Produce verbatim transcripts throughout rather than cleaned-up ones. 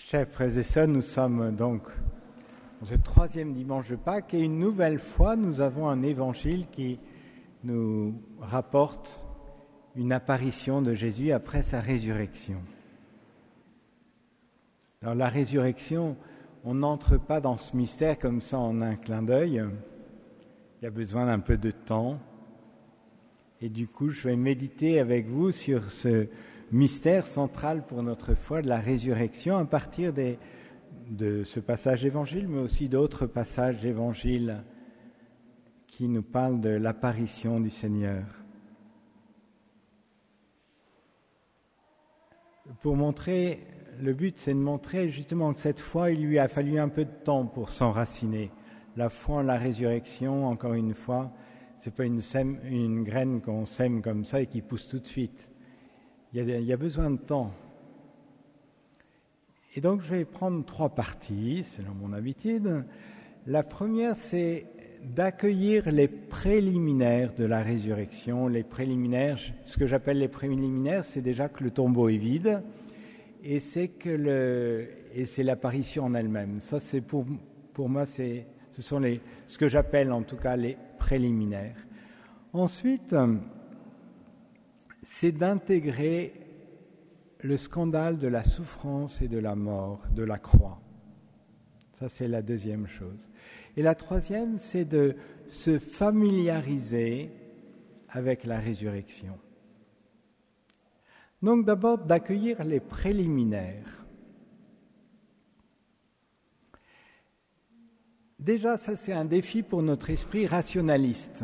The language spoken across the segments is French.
Chers frères et sœurs, nous sommes donc dans ce troisième dimanche de Pâques et une nouvelle fois, nous avons un évangile qui nous rapporte une apparition de Jésus après sa résurrection. Alors la résurrection, on n'entre pas dans ce mystère comme ça en un clin d'œil. Il y a besoin d'un peu de temps. Et du coup, je vais méditer avec vous sur ce mystère central pour notre foi de la résurrection à partir des, de ce passage d'évangile, mais aussi d'autres passages d'évangile qui nous parlent de l'apparition du Seigneur. Pour montrer, le but c'est de montrer justement que cette foi, il lui a fallu un peu de temps pour s'enraciner. La foi en la résurrection, encore une fois, c'est pas une, sème, une graine qu'on sème comme ça et qui pousse tout de suite. Il y a, il y a besoin de temps. Et donc je vais prendre trois parties, selon mon habitude. La première, c'est d'accueillir les préliminaires de la résurrection. Les préliminaires, ce que j'appelle les préliminaires, c'est déjà que le tombeau est vide et c'est que le et c'est l'apparition en elle-même. Ça, c'est pour pour moi, c'est ce sont les ce que j'appelle en tout cas les préliminaires. Ensuite, c'est d'intégrer le scandale de la souffrance et de la mort, de la croix. Ça, c'est la deuxième chose. Et la troisième, c'est de se familiariser avec la résurrection. Donc d'abord, d'accueillir les préliminaires. Déjà, ça, c'est un défi pour notre esprit rationaliste.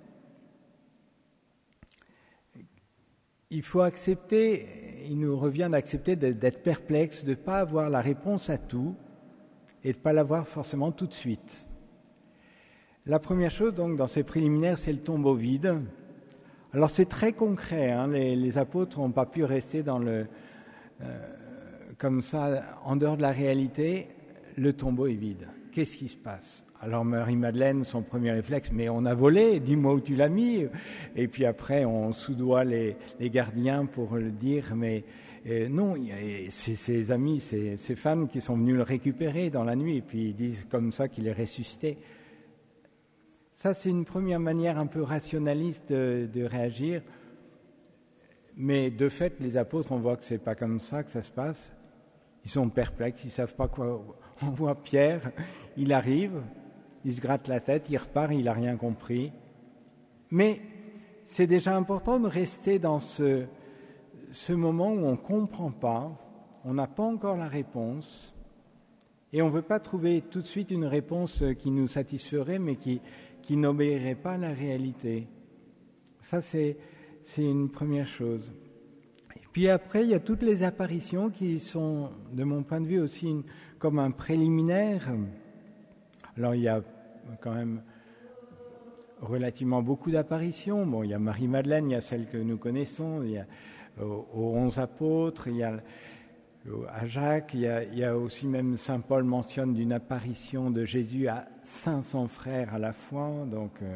Il faut accepter, il nous revient d'accepter d'être perplexe, de ne pas avoir la réponse à tout et de ne pas l'avoir forcément tout de suite. La première chose, donc, dans ces préliminaires, c'est le tombeau vide. Alors, c'est très concret, hein, les, les apôtres n'ont pas pu rester dans le, euh, comme ça, en dehors de la réalité, le tombeau est vide. Qu'est-ce qui se passe ? Alors Marie-Madeleine, son premier réflexe, mais on a volé, dis-moi où tu l'as mis. Et puis après, on soudoie les, les gardiens pour le dire, mais euh, non, c'est ses amis, ses, ses fans qui sont venus le récupérer dans la nuit, et puis ils disent comme ça qu'il est ressuscité. Ça, c'est une première manière un peu rationaliste de, de réagir, mais de fait, les apôtres, on voit que c'est pas comme ça que ça se passe. Ils sont perplexes, ils savent pas quoi. On voit Pierre, il arrive, il se gratte la tête, il repart, il n'a rien compris. Mais c'est déjà important de rester dans ce, ce moment où on ne comprend pas, on n'a pas encore la réponse, et on ne veut pas trouver tout de suite une réponse qui nous satisferait, mais qui, qui n'obéirait pas à la réalité. Ça, c'est, c'est une première chose. Et puis après, il y a toutes les apparitions qui sont, de mon point de vue, aussi une, comme un préliminaire. Alors, il y a quand même relativement beaucoup d'apparitions. Bon, il y a Marie-Madeleine, il y a celle que nous connaissons, il y a aux, aux onze apôtres, il y a à Jacques, il y a, il y a aussi même Saint Paul mentionne d'une apparition de Jésus à cinq cents frères à la fois. Donc, euh,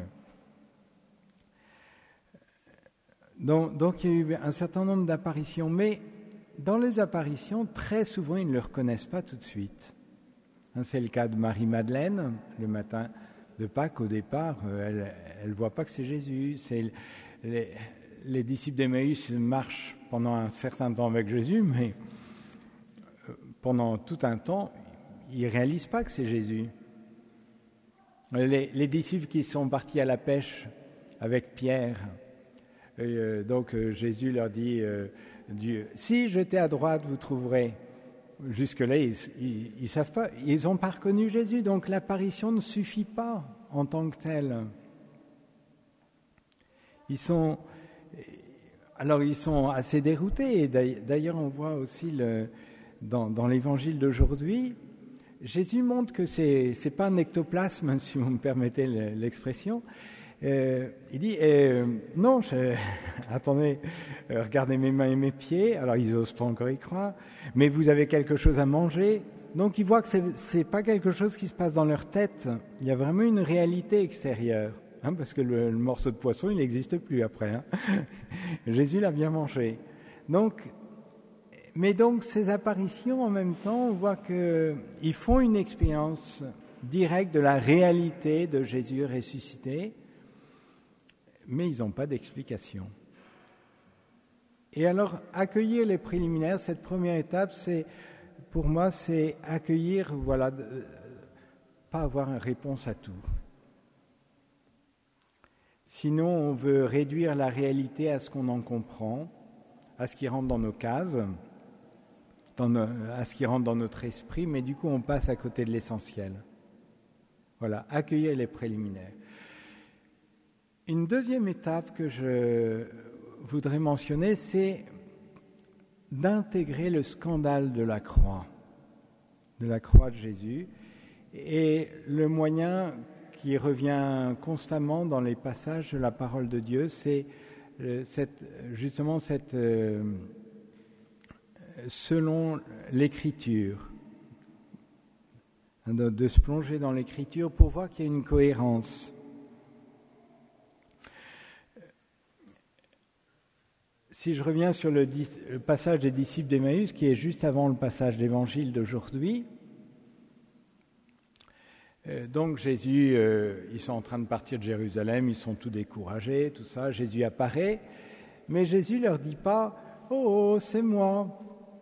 donc, donc, il y a eu un certain nombre d'apparitions, mais dans les apparitions, très souvent, ils ne le reconnaissent pas tout de suite. C'est le cas de Marie-Madeleine, le matin de Pâques, au départ, elle ne voit pas que c'est Jésus. C'est les, les disciples d'Emmaüs marchent pendant un certain temps avec Jésus, mais pendant tout un temps, ils ne réalisent pas que c'est Jésus. Les, les disciples qui sont partis à la pêche avec Pierre, euh, donc euh, Jésus leur dit euh, Dieu, si jetez à droite, vous trouverez. Jusque-là, ils ne savent pas, ils n'ont pas reconnu Jésus, donc l'apparition ne suffit pas en tant que telle. Ils sont, alors ils sont assez déroutés, et d'ailleurs on voit aussi le, dans, dans l'évangile d'aujourd'hui, Jésus montre que ce n'est pas un ectoplasme, si vous me permettez l'expression. Euh, il dit euh, non, je, attendez, euh, regardez mes mains et mes pieds. Alors ils n'osent pas encore y croire, mais vous avez quelque chose à manger. Donc ils voient que c'est, c'est pas quelque chose qui se passe dans leur tête. Il y a vraiment une réalité extérieure, hein, parce que le, le morceau de poisson il n'existe plus après. Hein. Jésus l'a bien mangé. Donc, mais donc ces apparitions, en même temps, on voit qu'ils font une expérience directe de la réalité de Jésus ressuscité, mais ils n'ont pas d'explication. Et alors, accueillir les préliminaires, cette première étape, c'est, pour moi, c'est accueillir, voilà, euh, pas avoir une réponse à tout. Sinon, on veut réduire la réalité à ce qu'on en comprend, à ce qui rentre dans nos cases, dans nos, à ce qui rentre dans notre esprit, mais du coup, on passe à côté de l'essentiel. Voilà, accueillir les préliminaires. Une deuxième étape que je voudrais mentionner, c'est d'intégrer le scandale de la croix, de la croix de Jésus, et le moyen qui revient constamment dans les passages de la parole de Dieu, c'est cette, justement cette, euh, selon l'Écriture, de, de se plonger dans l'Écriture pour voir qu'il y a une cohérence. Si je reviens sur le, le passage des disciples d'Emmaüs, qui est juste avant le passage d'Évangile d'aujourd'hui, euh, donc Jésus, euh, ils sont en train de partir de Jérusalem, ils sont tout découragés, tout ça, Jésus apparaît, mais Jésus leur dit pas « Oh, oh c'est moi ».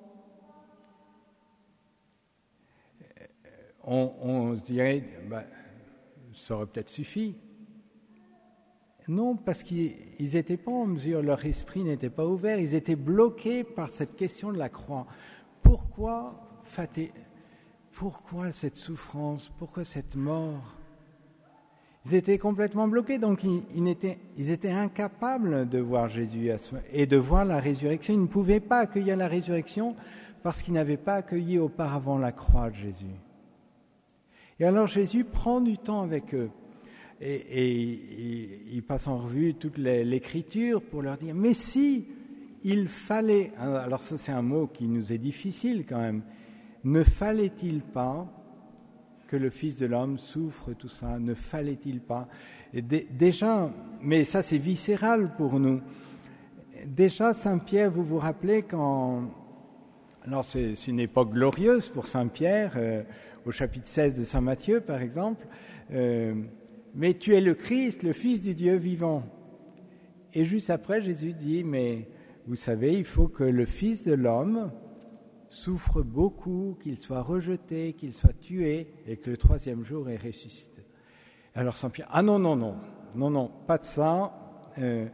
On, on se dirait bah, « ça aurait peut-être suffi ». Non, parce qu'ils n'étaient pas en mesure, leur esprit n'était pas ouvert, ils étaient bloqués par cette question de la croix. Pourquoi, pourquoi cette souffrance? Pourquoi cette mort? Ils étaient complètement bloqués, donc ils, ils, étaient, ils étaient incapables de voir Jésus et de voir la résurrection. Ils ne pouvaient pas accueillir la résurrection parce qu'ils n'avaient pas accueilli auparavant la croix de Jésus. Et alors Jésus prend du temps avec eux. Et, et il, il passe en revue toute les, l'écriture pour leur dire « Mais si, il fallait... » Alors ça, c'est un mot qui nous est difficile quand même. « Ne fallait-il pas que le Fils de l'homme souffre tout ça? Ne fallait-il pas ?» et d- Déjà, mais ça c'est viscéral pour nous. Déjà, Saint-Pierre, vous vous rappelez quand... Alors c'est, c'est une époque glorieuse pour Saint-Pierre, euh, au chapitre seize de Saint Matthieu par exemple, euh, mais tu es le Christ, le Fils du Dieu vivant. Et juste après, Jésus dit, mais vous savez, il faut que le Fils de l'homme souffre beaucoup, qu'il soit rejeté, qu'il soit tué, et que le troisième jour est ressuscité. Alors Saint-Pierre, ah non, non, non, non, non, pas de ça. Euh,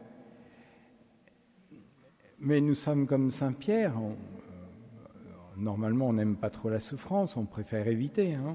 mais nous sommes comme Saint-Pierre. On, euh, normalement, on n'aime pas trop la souffrance, on préfère éviter, hein.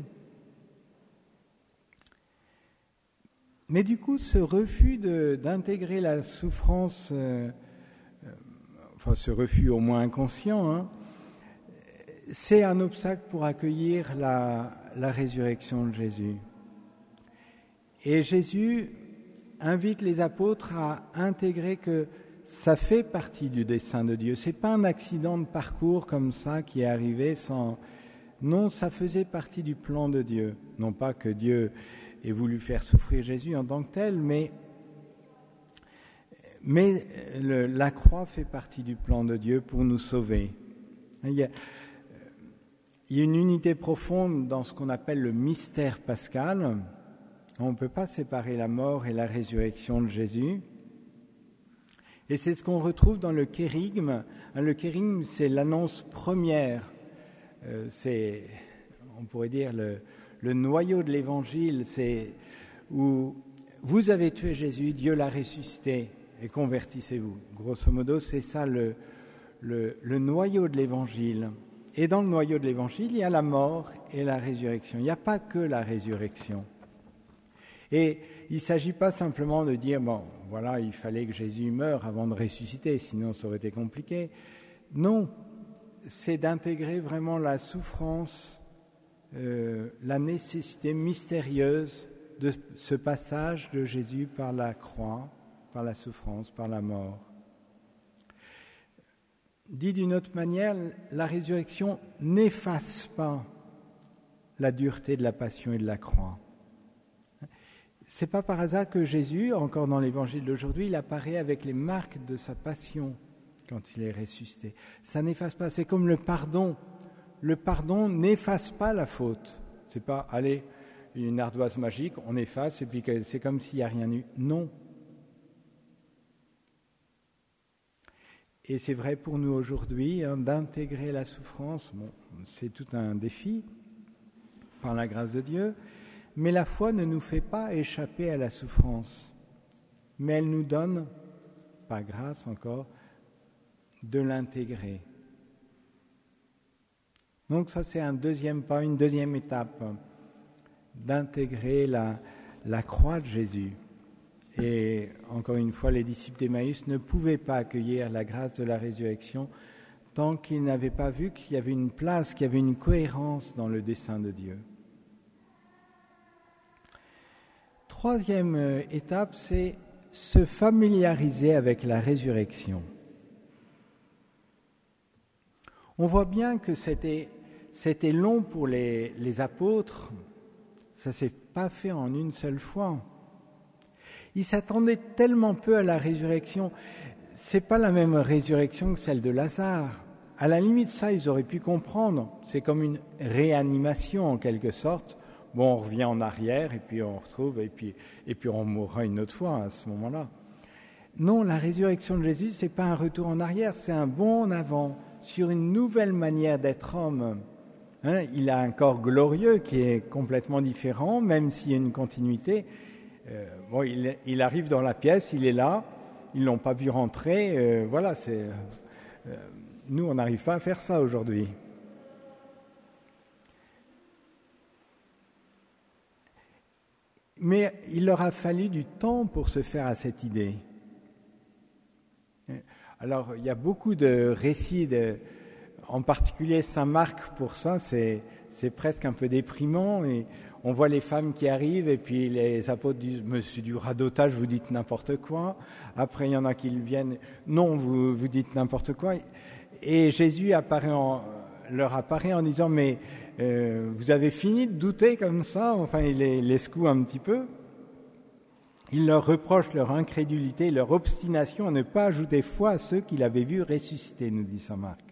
Mais du coup, ce refus de, d'intégrer la souffrance, euh, euh, enfin ce refus au moins inconscient, hein, c'est un obstacle pour accueillir la, la résurrection de Jésus. Et Jésus invite les apôtres à intégrer que ça fait partie du dessein de Dieu. C'est pas un accident de parcours comme ça qui est arrivé sans... Non, ça faisait partie du plan de Dieu. Non pas que Dieu ait voulu faire souffrir Jésus en tant que tel, mais, mais le, la croix fait partie du plan de Dieu pour nous sauver. Il y a, il y a une unité profonde dans ce qu'on appelle le mystère pascal. On ne peut pas séparer la mort et la résurrection de Jésus. Et c'est ce qu'on retrouve dans le kérigme. Le kérigme, c'est l'annonce première. Euh, c'est, on pourrait dire, le, le noyau de l'évangile. C'est où vous avez tué Jésus, Dieu l'a ressuscité et convertissez-vous. Grosso modo, c'est ça le, le, le noyau de l'évangile. Et dans le noyau de l'évangile, il y a la mort et la résurrection. Il n'y a pas que la résurrection. Et il ne s'agit pas simplement de dire, bon, voilà, il fallait que Jésus meure avant de ressusciter, sinon ça aurait été compliqué. Non, c'est d'intégrer vraiment la souffrance, euh, la nécessité mystérieuse de ce passage de Jésus par la croix, par la souffrance, par la mort. Dit d'une autre manière, la résurrection n'efface pas la dureté de la passion et de la croix. C'est pas par hasard que Jésus, encore dans l'évangile d'aujourd'hui, il apparaît avec les marques de sa passion. quand il est ressuscité. Ça n'efface pas, c'est comme le pardon. Le pardon n'efface pas la faute. C'est pas, allez, une ardoise magique, on efface et puis c'est comme s'il n'y a rien eu. Non. Et c'est vrai pour nous aujourd'hui, hein, d'intégrer la souffrance. Bon, c'est tout un défi, par la grâce de Dieu, mais la foi ne nous fait pas échapper à la souffrance, mais elle nous donne, par grâce encore, de l'intégrer. Donc ça, c'est un deuxième pas, une deuxième étape, d'intégrer la, la croix de Jésus. Et encore une fois, les disciples d'Emmaüs ne pouvaient pas accueillir la grâce de la résurrection tant qu'ils n'avaient pas vu qu'il y avait une place, qu'il y avait une cohérence dans le dessein de Dieu. Troisième étape, c'est se familiariser avec la résurrection. On voit bien que c'était, c'était long pour les, les apôtres, ça ne s'est pas fait en une seule fois. Ils s'attendaient tellement peu à la résurrection. Ce n'est pas la même résurrection que celle de Lazare. À la limite, ça, ils auraient pu comprendre. C'est comme une réanimation, en quelque sorte. Bon, on revient en arrière, et puis on retrouve, et puis, et puis on mourra une autre fois à ce moment-là. Non, la résurrection de Jésus, ce n'est pas un retour en arrière, c'est un bond en avant sur une nouvelle manière d'être homme. Hein, il a un corps glorieux qui est complètement différent, même s'il y a une continuité. Euh, bon, il, il arrive dans la pièce, il est là, ils ne l'ont pas vu rentrer, euh, voilà, c'est, euh, nous on n'arrive pas à faire ça aujourd'hui. Mais il leur a fallu du temps pour se faire à cette idée. Alors, il y a beaucoup de récits, de, en particulier Saint Marc pour ça, c'est, c'est presque un peu déprimant, et on voit les femmes qui arrivent et puis les apôtres disent « Monsieur du radotage, vous dites n'importe quoi ». Après, il y en a qui viennent « Non, vous, vous dites n'importe quoi ». Et Jésus apparaît en, leur apparaît en disant « Mais euh, vous avez fini de douter comme ça ?» Enfin, il les, les secoue un petit peu. Il leur reproche leur incrédulité, leur obstination à ne pas ajouter foi à ceux qu'il avait vus ressusciter, nous dit saint Marc.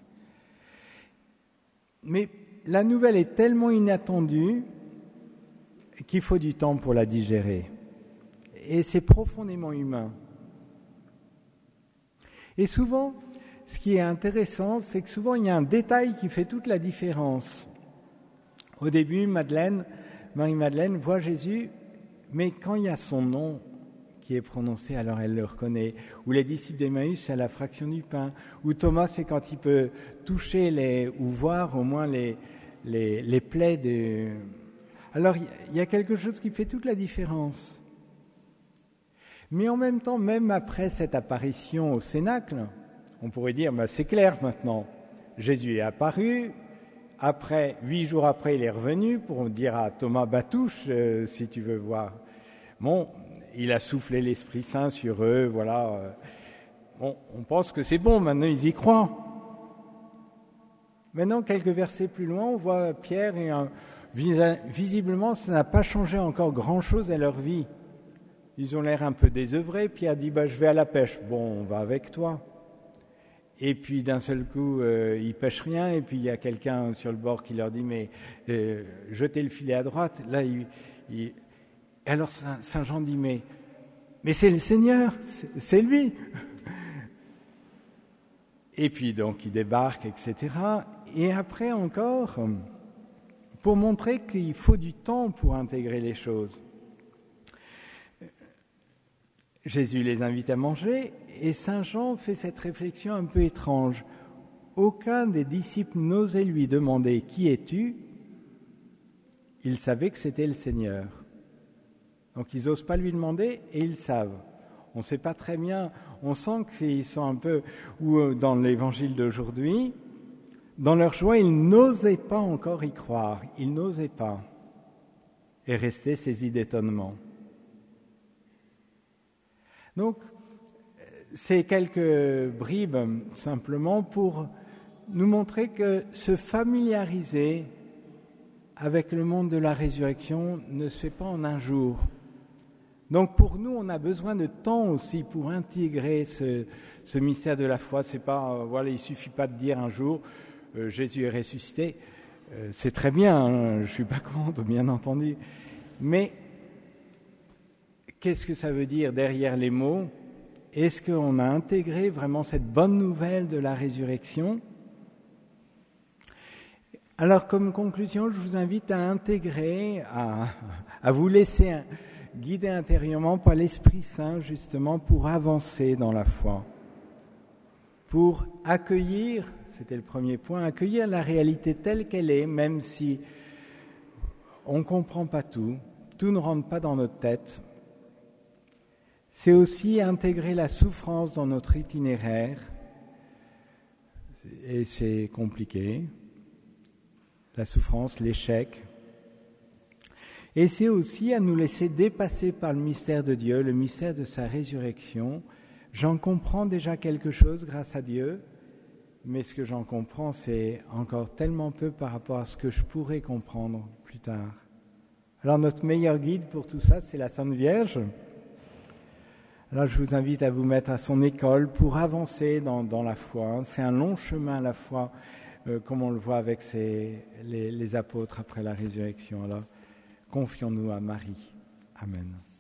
Mais la nouvelle est tellement inattendue qu'il faut du temps pour la digérer. Et c'est profondément humain. Et souvent, ce qui est intéressant, c'est que souvent il y a un détail qui fait toute la différence. Au début, Madeleine, Marie-Madeleine voit Jésus, mais quand il y a son nom qui est prononcé, alors elle le reconnaît. Ou les disciples d'Emmaüs, c'est à la fraction du pain. Ou Thomas, c'est quand il peut toucher les, ou voir au moins les, les, les plaies de... Alors, il y a quelque chose qui fait toute la différence. Mais en même temps, même après cette apparition au Cénacle, on pourrait dire, bah, c'est clair maintenant, Jésus est apparu, après, huit jours après, il est revenu pour dire à Thomas, bah, touche euh, si tu veux voir. Bon, il a soufflé l'Esprit Saint sur eux, voilà. Bon, on pense que c'est bon, maintenant ils y croient. Maintenant, quelques versets plus loin, on voit Pierre et un... Visiblement, ça n'a pas changé encore grand-chose à leur vie. Ils ont l'air un peu désœuvrés. Pierre dit, bah, je vais à la pêche. Bon, on va avec toi. Et puis, d'un seul coup, euh, ils pêchent rien. Et puis, il y a quelqu'un sur le bord qui leur dit, mais euh, jetez le filet à droite. Là, il... il... Alors, Saint Jean dit, mais, mais c'est le Seigneur, c'est, c'est lui. Et puis, donc, il débarque, et cetera. Et après encore... pour montrer qu'il faut du temps pour intégrer les choses. Jésus les invite à manger et Saint Jean fait cette réflexion un peu étrange. Aucun des disciples n'osait lui demander « Qui es-tu » Ils savaient que c'était le Seigneur. Donc ils n'osent pas lui demander et ils savent. On ne sait pas très bien, on sent qu'ils sont un peu, ou dans l'évangile d'aujourd'hui, dans leur joie, ils n'osaient pas encore y croire, ils n'osaient pas, et restaient saisis d'étonnement. Donc, c'est quelques bribes simplement pour nous montrer que se familiariser avec le monde de la résurrection ne se fait pas en un jour. Donc pour nous, on a besoin de temps aussi pour intégrer ce, ce mystère de la foi, c'est pas, euh, voilà, il suffit pas de dire un jour euh, Jésus est ressuscité. Euh, c'est très bien, hein, je suis pas contre, bien entendu. Mais qu'est-ce que ça veut dire derrière les mots? Est-ce qu'on a intégré vraiment cette bonne nouvelle de la résurrection? Alors, comme conclusion, je vous invite à intégrer, à, à vous laisser guider intérieurement par l'Esprit Saint, justement, pour avancer dans la foi, pour accueillir, c'était le premier point, accueillir la réalité telle qu'elle est, même si on ne comprend pas tout, tout ne rentre pas dans notre tête. C'est aussi intégrer la souffrance dans notre itinéraire, et c'est compliqué. La souffrance, l'échec. Et c'est aussi à nous laisser dépasser par le mystère de Dieu, le mystère de sa résurrection. J'en comprends déjà quelque chose grâce à Dieu, mais ce que j'en comprends, c'est encore tellement peu par rapport à ce que je pourrais comprendre plus tard. Alors notre meilleur guide pour tout ça, c'est la Sainte Vierge. Alors je vous invite à vous mettre à son école pour avancer dans, dans la foi. C'est un long chemin la foi. Euh, comme on le voit avec ces, les, les apôtres après la résurrection. Alors, confions-nous à Marie. Amen.